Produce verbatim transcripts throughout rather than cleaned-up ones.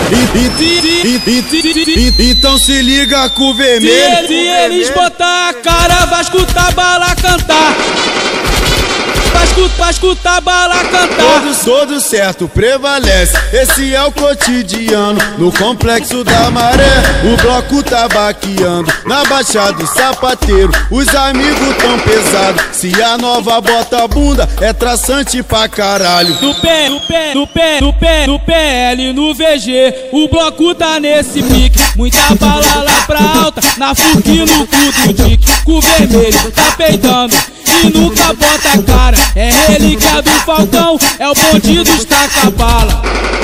Então se liga com o vermelho. Se eles botar a cara, vai escutar bala cantar. Vai escutar, vai escutar bala cantar. Todos, todo certo prevalece. Esse é o cotidiano no complexo da Maré. O bloco tá baqueando na Baixada do Sapateiro. Os amigos tão pesados. Se a nova bota a bunda, é traçante pra caralho. No pé, no pé, no pé, no pé, no P L, no V G. O bloco tá nesse pique. Muita bala lá pra alta, na F U C no cu do Dick. Com o vermelho tá peidando e nunca bota a cara. É relíquia do Falcão, é o bonde dos taca-bala.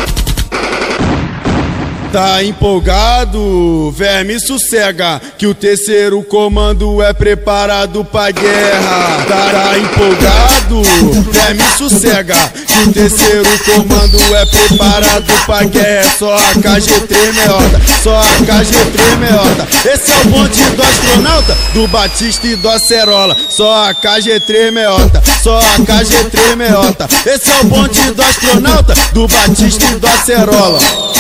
Tá empolgado, verme sossega, que o terceiro comando é preparado pra guerra. Tá, tá empolgado, verme sossega, que o terceiro comando é preparado pra guerra. Só a K G tremeiota, só a K G tremeiota. Esse é o bonde do astronauta, do Batista e do Acerola. Só a K G tremeiota, só a K G tremeiota. Esse é o bonde do astronauta, do Batista e do Acerola.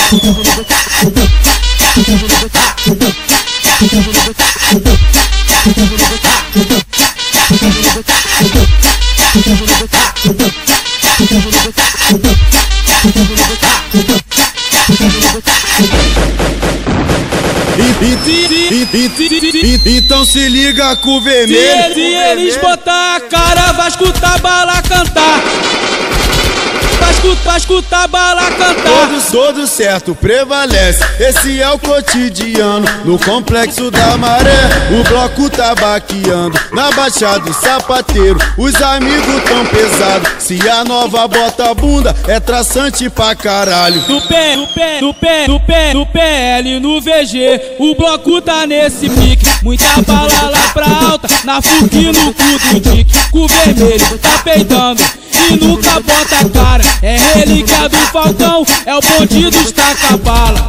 Então se liga com o vermelho. Se eles botar a cara, vai escutar bala cantar. Vai escutar, vai escutar bala cantar. Todos, todo certo prevalece. Esse é o cotidiano no complexo da Maré. O bloco tá baqueando na Baixada do Sapateiro. Os amigos tão pesados. Se a nova bota a bunda, é traçante pra caralho. No pé, no pé, no pé, no pé, no P L, no V G. O bloco tá nesse pique. Muita bala lá pra alta, na F U C no cu do Dick. Com o vermelho tá peidando e nunca bota a cara. É relíquia do Falcão, é o bonde dos taca-bala.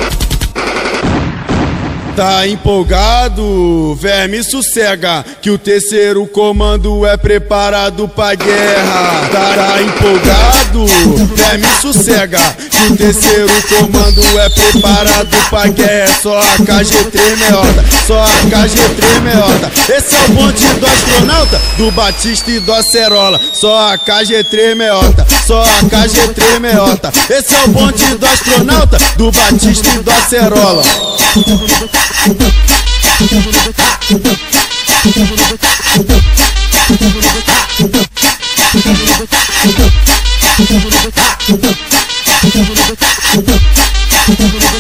Tá empolgado, verme sossega, que o terceiro comando é preparado pra guerra. Tá, tá empolgado, verme sossega, que o terceiro comando é preparado pra guerra. Só a K G tremeiota, só a K G tremeiota. Esse é o bonde do astronauta, do Batista e do Acerola. Só a K G tremeiota, só a K G tremeiota. Esse é o bonde do astronauta, do Batista e do Acerola. Thank you.